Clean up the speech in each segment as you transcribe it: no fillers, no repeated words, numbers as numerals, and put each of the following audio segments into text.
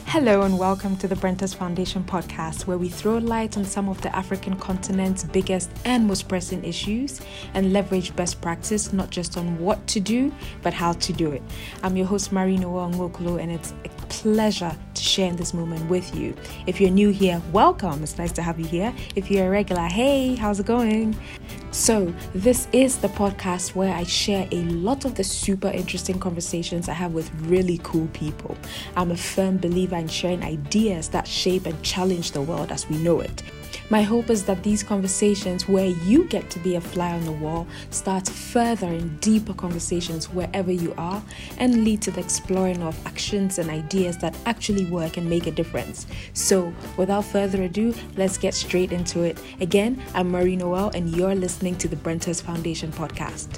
Hello and welcome to the Brentas Foundation podcast, where we throw light on some of the African continent's biggest and most pressing issues and leverage best practice, not just on what to do, but how to do it. I'm your host, Marinoa Ngokolo, and it's a pleasure to share in this moment with you. If you're new here, welcome. It's nice to have you here. If you're a regular, hey, how's it going? So this is the podcast where I share a lot of the super interesting conversations I have with really cool people. I'm a firm believer in sharing ideas that shape and challenge the world as we know it. My hope is that these conversations, where you get to be a fly on the wall, start further and deeper conversations wherever you are and lead to the exploring of actions and ideas that actually work and make a difference. So, without further ado, let's get straight into it. Again, I'm Marie Noel and you're listening to the Brentas Foundation podcast.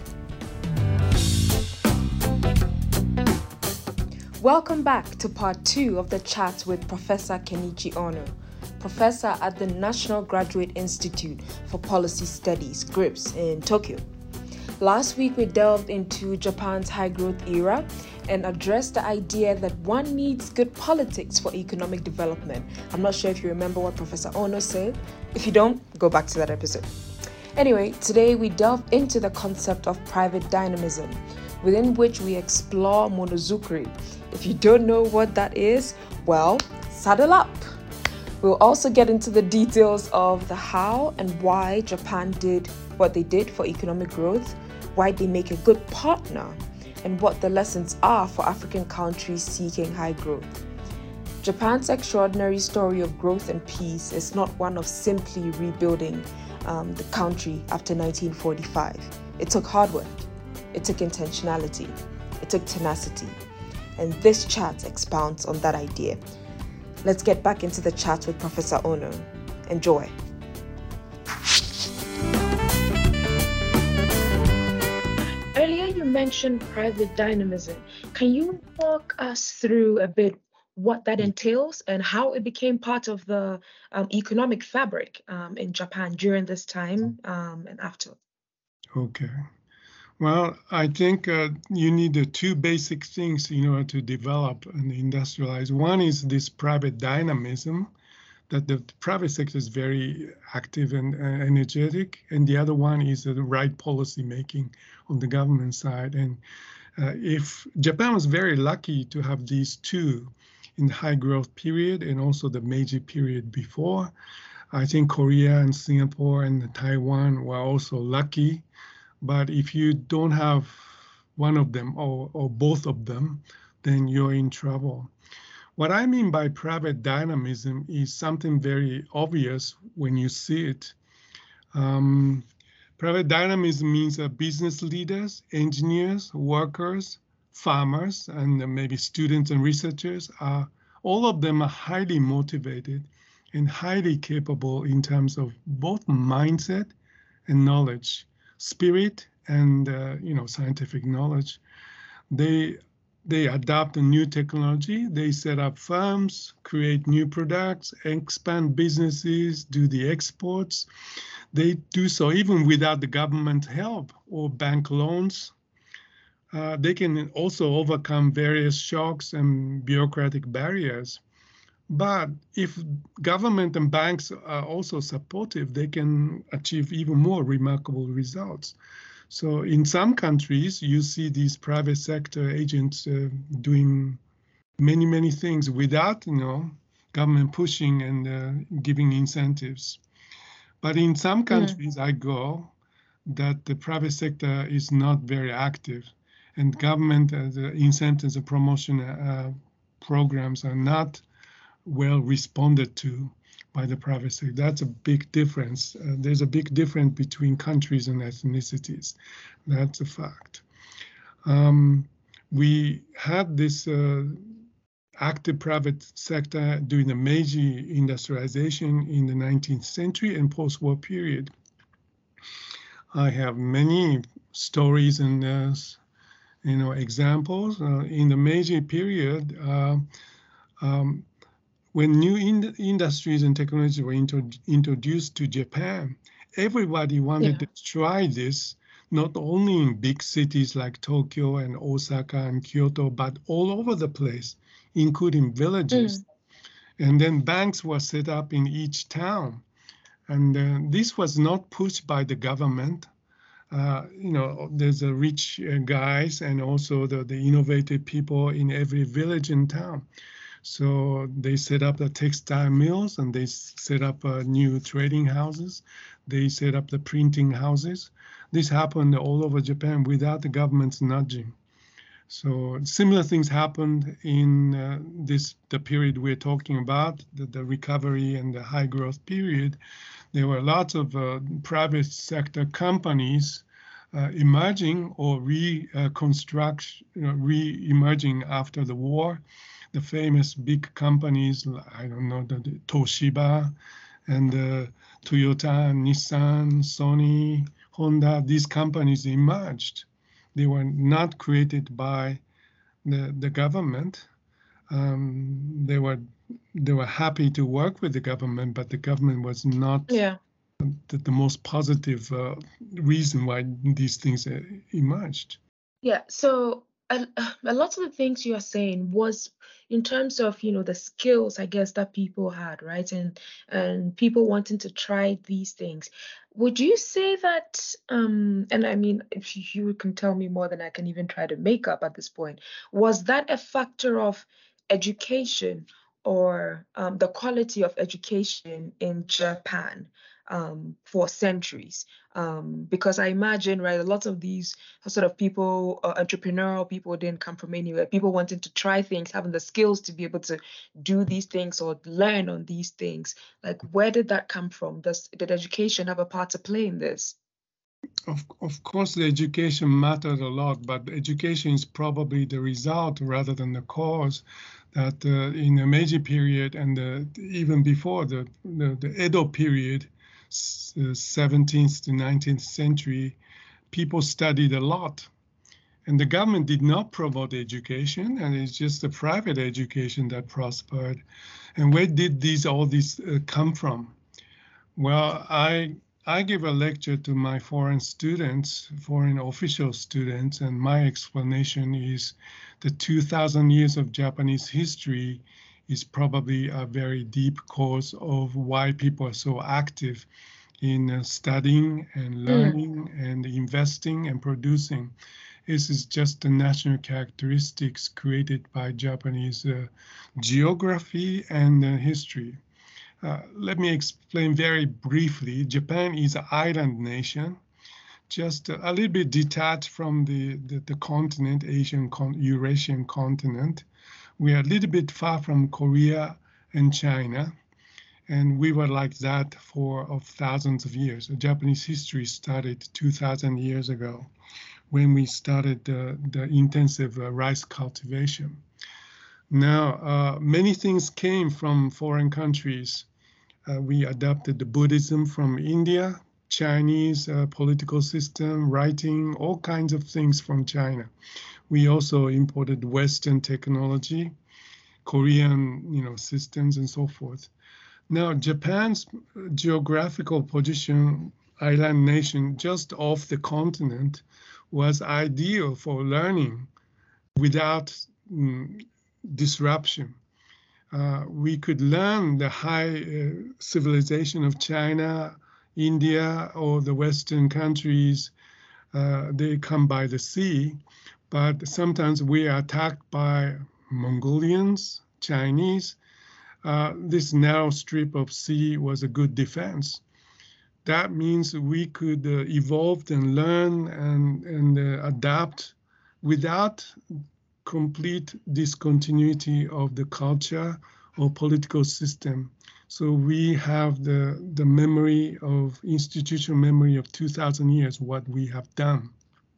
Welcome back to part 2 of the chat with Professor Kenichi Ono, professor at the National Graduate Institute for Policy Studies, GRIPS, in Tokyo. Last week, we delved into Japan's high-growth era and addressed the idea that one needs good politics for economic development. I'm not sure if you remember what Professor Ono said. If you don't, go back to that episode. Anyway, today we delve into the concept of private dynamism, within which we explore monozukuri. If you don't know what that is, well, saddle up. We'll also get into the details of the how and why Japan did what they did for economic growth, why they make a good partner, and what the lessons are for African countries seeking high growth. Japan's extraordinary story of growth and peace is not one of simply rebuilding the country after 1945. It took hard work, it took intentionality, it took tenacity, and this chat expounds on that idea. Let's get back into the chat with Professor Ono. Enjoy. Earlier, you mentioned private dynamism. Can you walk us through a bit what that entails and how it became part of the economic fabric in Japan during this time and after? Okay. Well, I think you need the two basic things in order to develop and industrialize. One is this private dynamism, that the private sector is very active and energetic, and the other one is the right policy making on the government side. And if Japan was very lucky to have these two in the high growth period and also the Meiji period before, I think Korea and Singapore and Taiwan were also lucky. But if you don't have one of them or both of them, then you're in trouble. What I mean by private dynamism is something very obvious when you see it. Private dynamism means that business leaders, engineers, workers, farmers, and maybe students and researchers all of them are highly motivated and highly capable in terms of both mindset and knowledge. Spirit and scientific knowledge. They adopt a new technology. They set up firms, create new products, expand businesses, do the exports. They do so even without the government help or bank loans. They can also overcome various shocks and bureaucratic barriers. But if government and banks are also supportive, they can achieve even more remarkable results. So in some countries, you see these private sector agents doing many, many things without, government pushing and giving incentives. But in some countries I go, that the private sector is not very active, and government incentives and promotion programs are not well responded to by the private sector. That's a big difference. There's a big difference between countries and ethnicities. That's a fact. We had this active private sector during the Meiji industrialization in the 19th century and post-war period. I have many stories and examples. In the Meiji period, when new industries and technologies were introduced to Japan, everybody wanted to try this, not only in big cities like Tokyo and Osaka and Kyoto, but all over the place, including villages. And then banks were set up in each town. And this was not pushed by the government. There's a rich guys and also the innovative people in every village and town. So they set up the textile mills and they set up new trading houses. They set up the printing houses. This happened all over Japan without the government's nudging. So similar things happened in the period we're talking about, the recovery and the high growth period. There were lots of private sector companies emerging or re-emerging after the war. The famous big companies, I don't know, the Toshiba and Toyota, Nissan, Sony, Honda, these companies emerged. They were not created by the government. They were happy to work with the government, but the government was not the most positive reason why these things emerged. Yeah, so a lot of the things you are saying was in terms of, the skills, I guess, that people had, right? And people wanting to try these things. Would you say that, and I mean, if you can tell me more than I can even try to make up at this point, was that a factor of education or the quality of education in Japan for centuries? Because I imagine, right, a lot of these sort of people, entrepreneurial people, didn't come from anywhere. People wanting to try things, having the skills to be able to do these things or learn on these things. Like, where did that come from? Did education have a part to play in this? Of course, the education mattered a lot, but education is probably the result rather than the cause. That in the Meiji period and even before the Edo period, 17th to 19th century, people studied a lot. And the government did not promote education, and it's just the private education that prospered. And where did all these come from? Well, I give a lecture to my foreign students, foreign official students, and my explanation is the 2,000 years of Japanese history is probably a very deep cause of why people are so active in studying and learning and investing and producing. This is just the national characteristics created by Japanese geography and history. Let me explain very briefly. Japan is an island nation, just a little bit detached from the continent, Eurasian continent. We are a little bit far from Korea and China, and we were like that for thousands of years. Japanese history started 2,000 years ago when we started the intensive rice cultivation. Now, many things came from foreign countries. We adopted the Buddhism from India, Chinese political system, writing, all kinds of things from China. We also imported Western technology, Korean, systems and so forth. Now, Japan's geographical position, island nation just off the continent, was ideal for learning without disruption. We could learn the high civilization of China, India, or the Western countries. They come by the sea, but sometimes we are attacked by Mongolians, Chinese. This narrow strip of sea was a good defense. That means we could evolve and learn and adapt without complete discontinuity of the culture or political system. So we have the memory of institutional memory of 2,000 years, what we have done.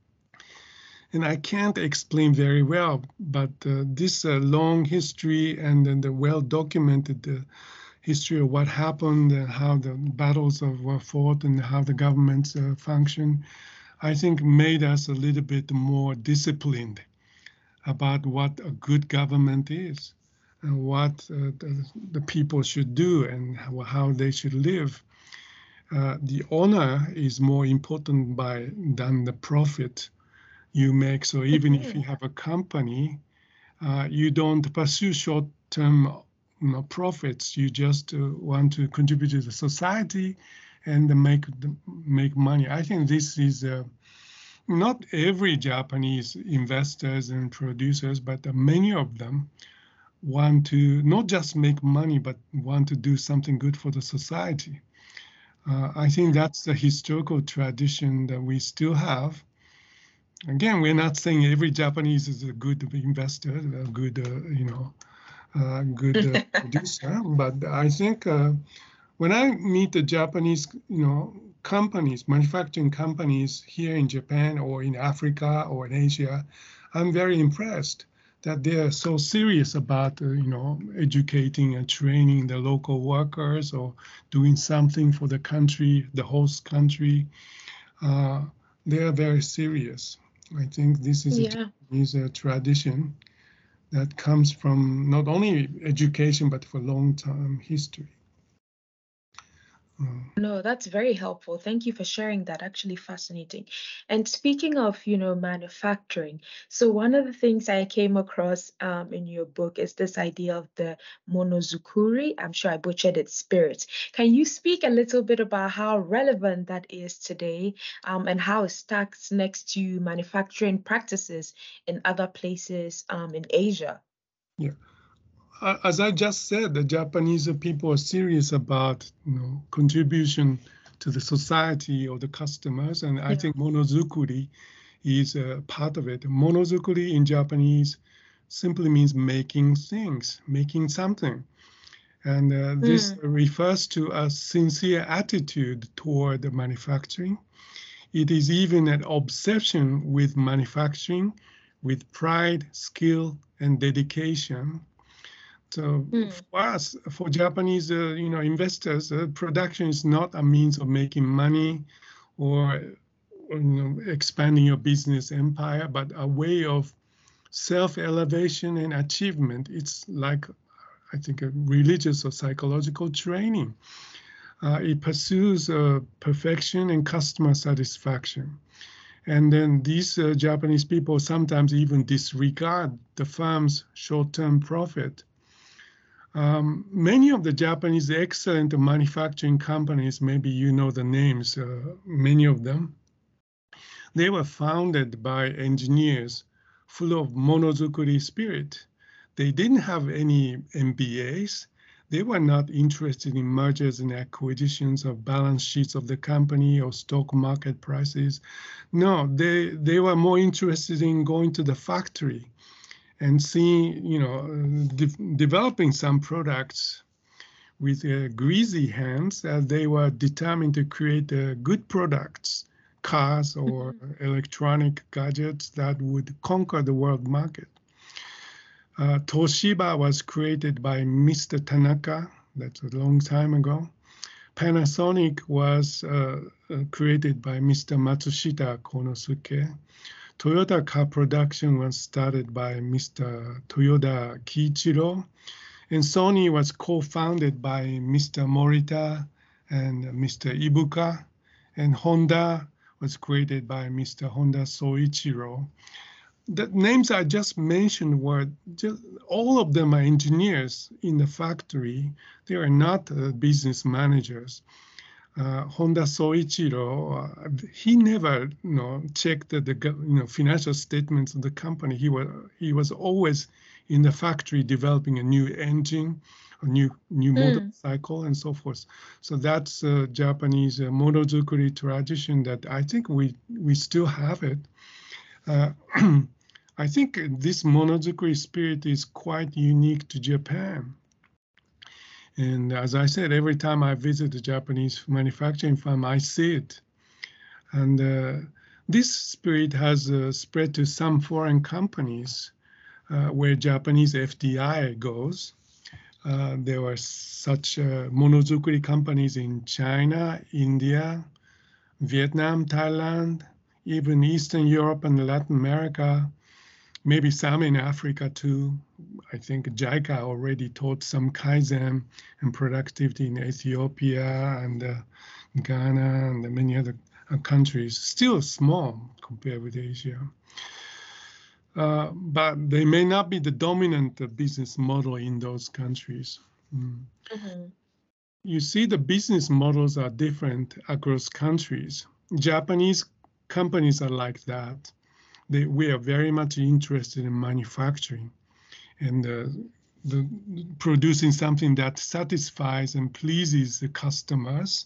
And I can't explain very well, but this long history and then the well-documented history of what happened and how the battles were fought and how the governments function, I think made us a little bit more disciplined about what a good government is and what the people should do and how they should live. The honor is more important than the profit you make. So even if you have a company, you don't pursue short-term profits. You just want to contribute to the society and make money. I think this is not every Japanese investors and producers, but many of them want to not just make money, but want to do something good for the society. I think that's the historical tradition that we still have. Again, we're not saying every Japanese is a good investor, a good, good producer, but I think when I meet the Japanese, companies, manufacturing companies here in Japan or in Africa or in Asia, I'm very impressed that they are so serious about, educating and training the local workers or doing something for the country, the host country. They are very serious. I think this is a tradition that comes from not only education, but for long-term history. No, that's very helpful. Thank you for sharing that. Actually fascinating. And speaking of, manufacturing, so one of the things I came across in your book is this idea of the monozukuri. I'm sure I butchered its spirit. Can you speak a little bit about how relevant that is today and how it stacks next to manufacturing practices in other places in Asia? Yeah. As I just said, the Japanese people are serious about contribution to the society or the customers, and I think monozukuri is a part of it. Monozukuri in Japanese simply means making things, making something, and this refers to a sincere attitude toward the manufacturing. It is even an obsession with manufacturing, with pride, skill, and dedication. So for us, for Japanese, investors, production is not a means of making money or expanding your business empire, but a way of self-elevation and achievement. It's like, I think, a religious or psychological training. It pursues perfection and customer satisfaction. And then these Japanese people sometimes even disregard the firm's short-term profit. Many of the Japanese excellent manufacturing companies, maybe you know the names, many of them, they were founded by engineers full of monozukuri spirit. They didn't have any MBAs. They were not interested in mergers and acquisitions of balance sheets of the company or stock market prices. No, they were more interested in going to the factory and seeing, developing some products with greasy hands. They were determined to create good products, cars or electronic gadgets that would conquer the world market. Toshiba was created by Mr. Tanaka. That's a long time ago. Panasonic was created by Mr. Matsushita Konosuke. Toyota car production was started by Mr. Toyoda Kiichiro, and Sony was co-founded by Mr. Morita and Mr. Ibuka, and Honda was created by Mr. Honda Soichiro. The names I just mentioned were all of them are engineers in the factory. They are not business managers. Honda Soichiro, he never checked the financial statements of the company. He was always in the factory developing a new engine, a new motorcycle, and so forth. So that's a Japanese monozukuri tradition that I think we still have it. I think this monozukuri spirit is quite unique to Japan. And as I said, every time I visit a Japanese manufacturing firm, I see it. And this spirit has spread to some foreign companies where Japanese FDI goes. There were such monozukuri companies in China, India, Vietnam, Thailand, even Eastern Europe and Latin America, maybe some in Africa too. I think JICA already taught some Kaizen and productivity in Ethiopia and Ghana and many other countries, still small compared with Asia. But they may not be the dominant business model in those countries. Mhm. You see, the business models are different across countries. Japanese companies are like that. We are very much interested in manufacturing and producing something that satisfies and pleases the customers.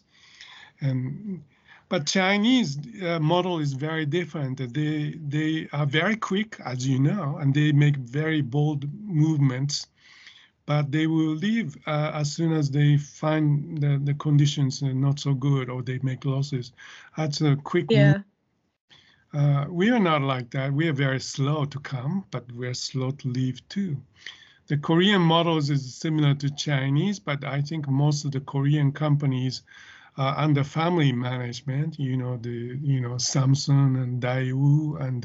But Chinese model is very different. They are very quick, as you know, and they make very bold movements. But they will leave as soon as they find the conditions are not so good or they make losses. That's a quick move. Yeah. We are not like that. We are very slow to come, but we're slow to leave too. The Korean models is similar to Chinese, but I think most of the Korean companies are under family management. Samsung and Daewoo and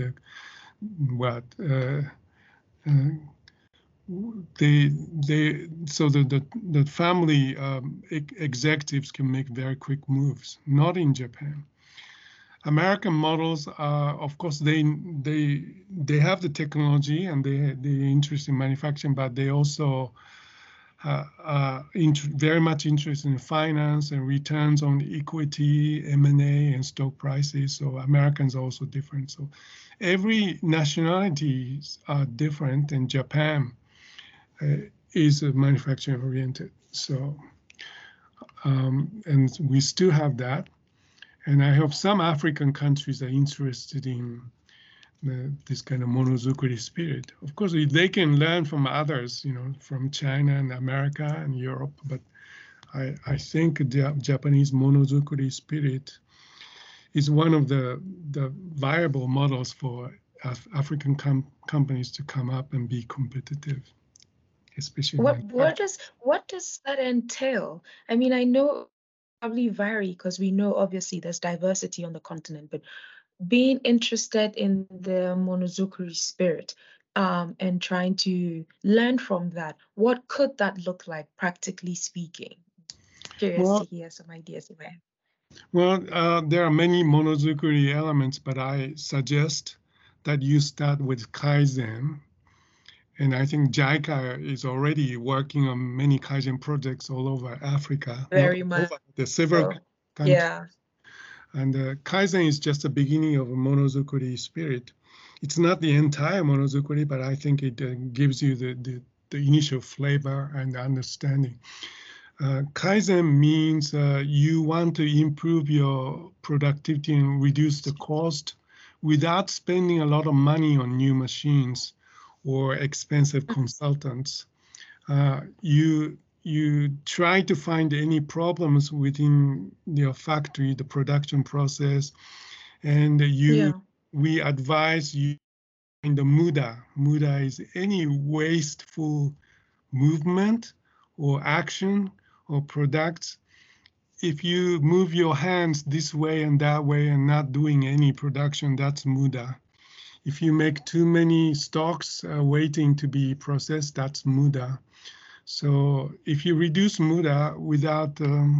so the family executives can make very quick moves. Not in Japan. American models are, of course, they have the technology and they're interested in manufacturing, but they also very much interested in finance and returns on equity, M&A, and stock prices. So Americans are also different. So every nationalities are different, and Japan is manufacturing oriented. So and we still have that. And I hope some African countries are interested in this kind of monozukuri spirit. Of course, they can learn from others, from China and America and Europe. But I think the Japanese monozukuri spirit is one of the viable models for African companies to come up and be competitive, especially What does that entail? I mean, I know probably vary because we know obviously there's diversity on the continent, but being interested in the monozukuri spirit and trying to learn from that, what could that look like practically speaking? Curious to hear some ideas about. Well, there are many monozukuri elements, but I suggest that you start with Kaizen. And I think JICA is already working on many Kaizen projects all over Africa. Very much. The several countries. Yeah. And Kaizen is just the beginning of a monozukuri spirit. It's not the entire monozukuri, but I think it gives you the initial flavor and understanding. Kaizen means you want to improve your productivity and reduce the cost without spending a lot of money on new machines or expensive consultants. You try to find any problems within your factory, the production process, and we advise you in the muda. Muda is any wasteful movement or action or products. If you move your hands this way and that way and not doing any production, that's muda. If you make too many stocks waiting to be processed, that's muda. So if you reduce muda without,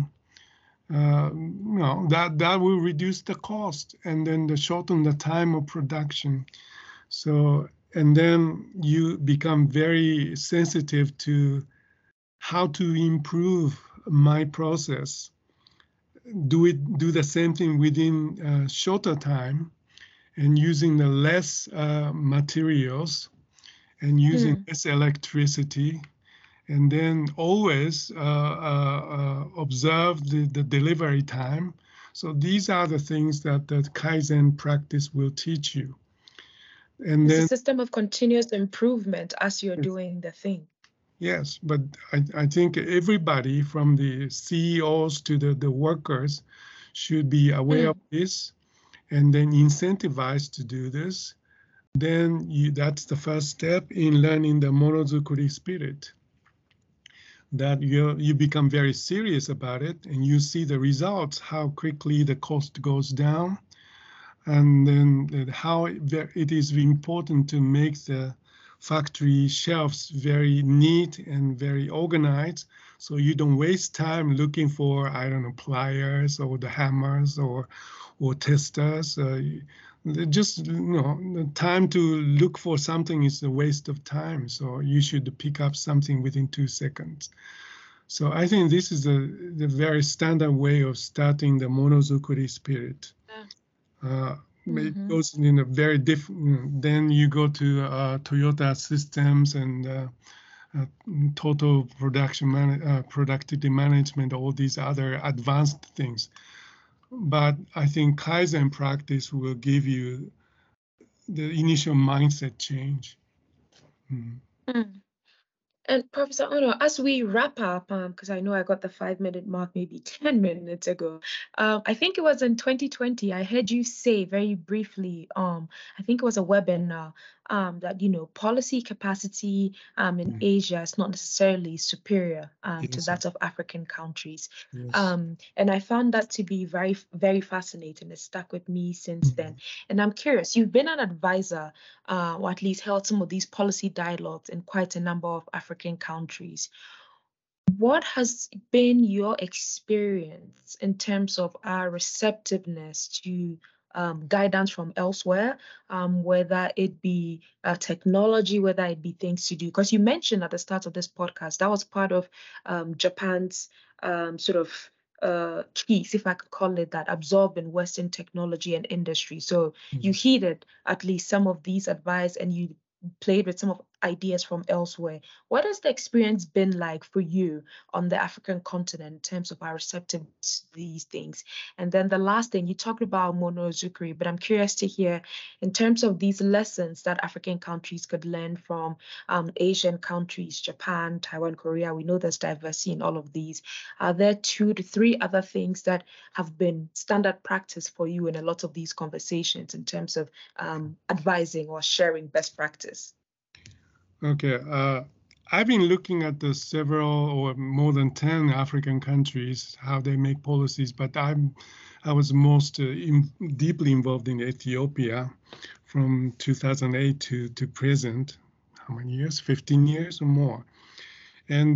that will reduce the cost and then shorten the time of production. So, and then you become very sensitive to how to improve my process. Do the same thing within shorter time and using the less materials and using less electricity. And then always observe the delivery time. So these are the things that the Kaizen practice will teach you. And it's then a system of continuous improvement as you're doing the thing. Yes, but I think everybody from the CEOs to the workers should be aware of this and then incentivized to do this. Then that's the first step in learning the monozukuri spirit. That you become very serious about it and you see the results, how quickly the cost goes down, and then how it is important to make the factory shelves very neat and very organized, so you don't waste time looking for, I don't know, pliers or the hammers or testers. Just the time to look for something is a waste of time. So you should pick up something within 2 seconds. So I think this is the very standard way of starting the Monozukuri spirit. It goes in a very different. Then you go to Toyota Systems and total productivity management, all these other advanced things. But I think Kaizen practice will give you the initial mindset change. And Professor Ono, as we wrap up, because I know I got the 5-minute mark maybe 10 minutes ago, I think it was in 2020, I heard you say very briefly, I think it was a webinar, that, policy capacity in Asia is not necessarily superior to that of African countries. Yes. And I found that to be very, very fascinating. It stuck with me since then. And I'm curious, you've been an advisor, or at least held some of these policy dialogues in quite a number of African countries. What has been your experience in terms of our receptiveness to guidance from elsewhere, whether it be technology, whether it be things to do? Because you mentioned at the start of this podcast, that was part of Japan's sort of keys, if I could call it that, absorbing Western technology and industry. So you heeded at least some of these advice and you played with some of ideas from elsewhere. What has the experience been like for you on the African continent in terms of our receptive to these things? And then the last thing, you talked about Monozukuri, but I'm curious to hear in terms of these lessons that African countries could learn from Asian countries, Japan, Taiwan, Korea. We know there's diversity in all of these. Are there 2 to 3 other things that have been standard practice for you in a lot of these conversations in terms of advising or sharing best practice? Okay. I've been looking at the several or more than 10 African countries, how they make policies, but I was most deeply involved in Ethiopia from 2008 to present. How many years? 15 years or more. And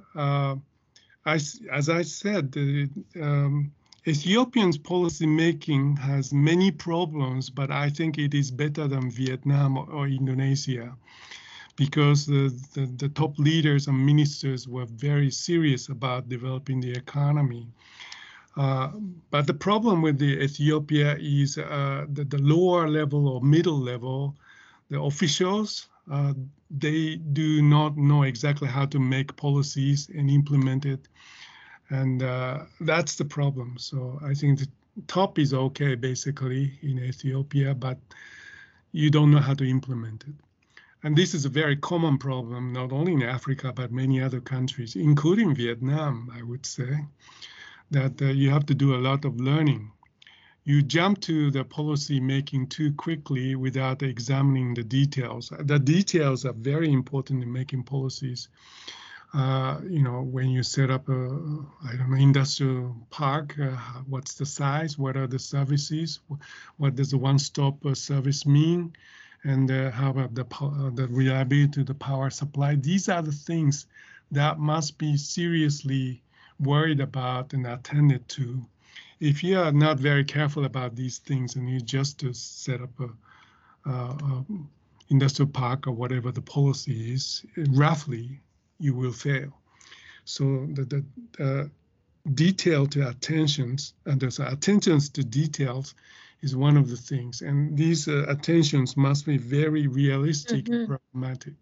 as I said, Ethiopians' policy making has many problems, but I think it is better than Vietnam or Indonesia, because the top leaders and ministers were very serious about developing the economy. But the problem with the Ethiopia is the lower level or middle level, the officials, they do not know exactly how to make policies and implement it. And that's the problem. So I think the top is okay, basically, in Ethiopia, but you don't know how to implement it. And this is a very common problem, not only in Africa, but many other countries, including Vietnam, I would say, that you have to do a lot of learning. You jump to the policy making too quickly without examining the details. The details are very important in making policies. When you set up industrial park, what's the size? What are the services? What does the one-stop service mean? And how about the reliability of the power supply? These are the things that must be seriously worried about and attended to. If you are not very careful about these things and you just set up a industrial park or whatever the policy is, roughly, you will fail. So the detail to attentions, and there's attentions to details is one of the things. And these attentions must be very realistic and pragmatic.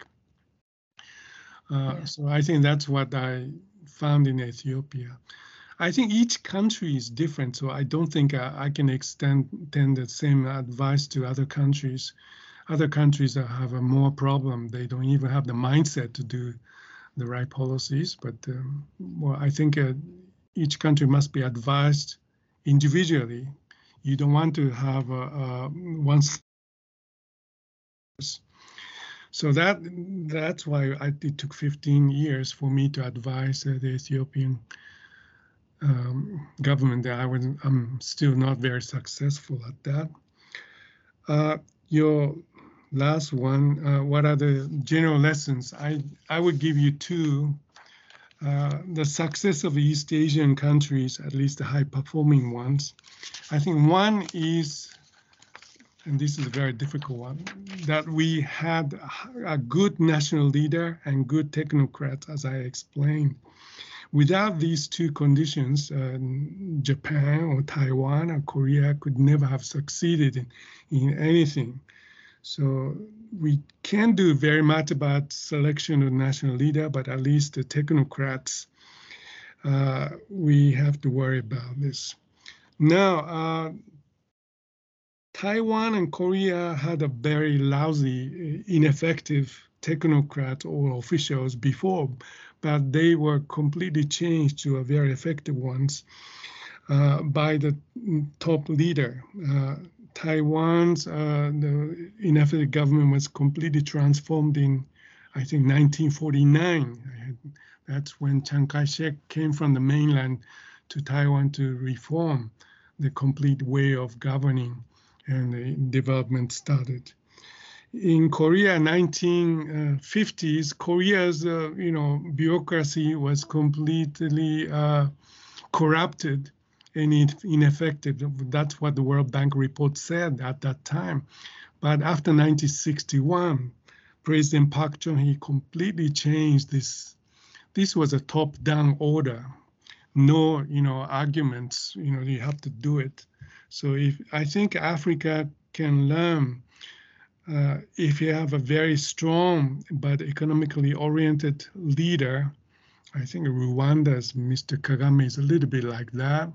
So I think that's what I found in Ethiopia. I think each country is different, so I don't think I can extend the same advice to other countries. Other countries have a more problem. They don't even have the mindset to do the right policies. But I think each country must be advised individually. You don't want to have one. So that's why it took 15 years for me to advise the Ethiopian government. I'm still not very successful at that. Your last one, what are the general lessons? I would give you 2. The success of East Asian countries, at least the high-performing ones. I think one is, and this is a very difficult one, that we had a good national leader and good technocrats, as I explained. Without these two conditions, Japan or Taiwan or Korea could never have succeeded in anything. So we can't do very much about selection of national leader, but at least the technocrats, we have to worry about this. Now, Taiwan and Korea had a very lousy, ineffective technocrat or officials before, but they were completely changed to a very effective ones by the top leader. Taiwan's the ineffective government was completely transformed in, I think, 1949. That's when Chiang Kai-shek came from the mainland to Taiwan to reform the complete way of governing, and the development started. In Korea, 1950s, Korea's bureaucracy was completely corrupted and ineffective. That's what the World Bank report said at that time. But after 1961, President Park Chung-hee completely changed this. This was a top-down order. No, arguments. You have to do it. So I think Africa can learn if you have a very strong but economically oriented leader. I think Rwanda's Mr. Kagame is a little bit like that.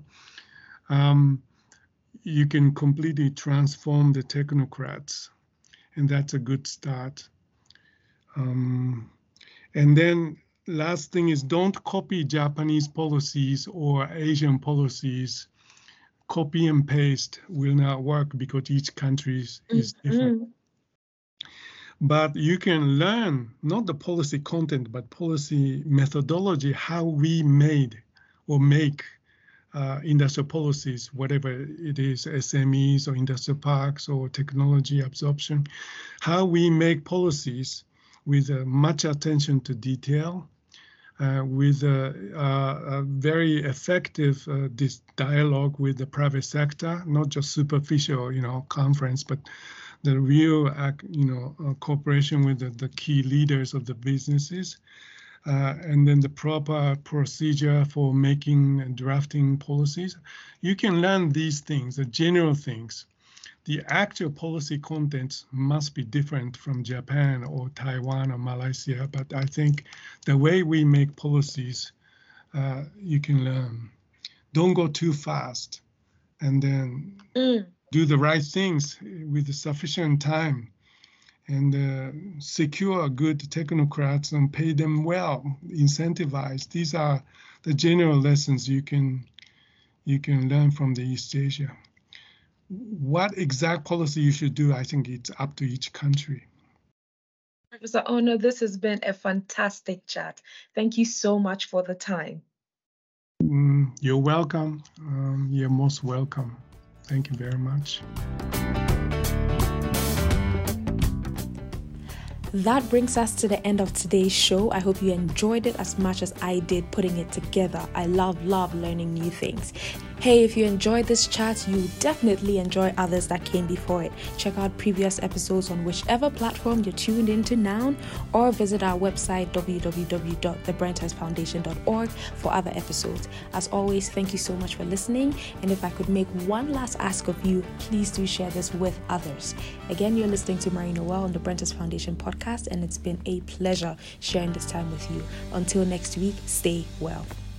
You can completely transform the technocrats, and that's a good start. And then last thing is, don't copy Japanese policies or Asian policies. Copy and paste will not work because each country is different. But you can learn not the policy content, but policy methodology, how we made or make industrial policies, whatever it is, SMEs or industrial parks or technology absorption, how we make policies with much attention to detail, with a very effective this dialogue with the private sector, not just superficial, conference, but the real, cooperation with the key leaders of the businesses, and then the proper procedure for making and drafting policies. You can learn these things, the general things. The actual policy contents must be different from Japan or Taiwan or Malaysia, but I think the way we make policies, you can learn. Don't go too fast, and then do the right things with sufficient time, and secure good technocrats and pay them well, incentivize. These are the general lessons you can learn from the East Asia. What exact policy you should do, I think it's up to each country. Professor Ono, this has been a fantastic chat. Thank you so much for the time. You're welcome. You're most welcome. Thank you very much. That brings us to the end of today's show. I hope you enjoyed it as much as I did putting it together. I love learning new things. Hey, if you enjoyed this chat, you definitely enjoy others that came before it. Check out previous episodes on whichever platform you're tuned into now, or visit our website www.thebrenthersfoundation.org for other episodes. As always, thank you so much for listening, and if I could make one last ask of you, please do share this with others. Again, you're listening to Marie Noel on the Brenthers Foundation podcast, and it's been a pleasure sharing this time with you. Until next week, stay well.